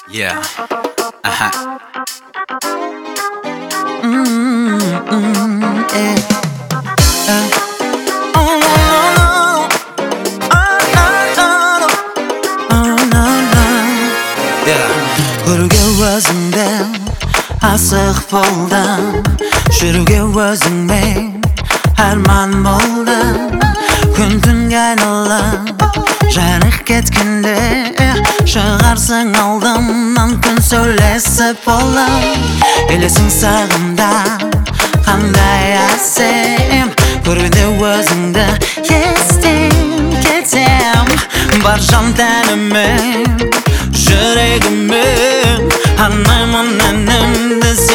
Yeah. Uh-huh. Yeah. Oh no no no. Oh no no no. Oh no no. Yeah. Көруге өзіңді асық болдым, жүруге өзіңмен арман болдым. Күн түнге айналып жарық кеткенде шығарсың алдымнан күн сөйлесіп болып. Елесің сағымда қандай әсем, көруде өзіңді естен кетем. Бар жан тәніммен, жүрегіммен арнаймын әнімді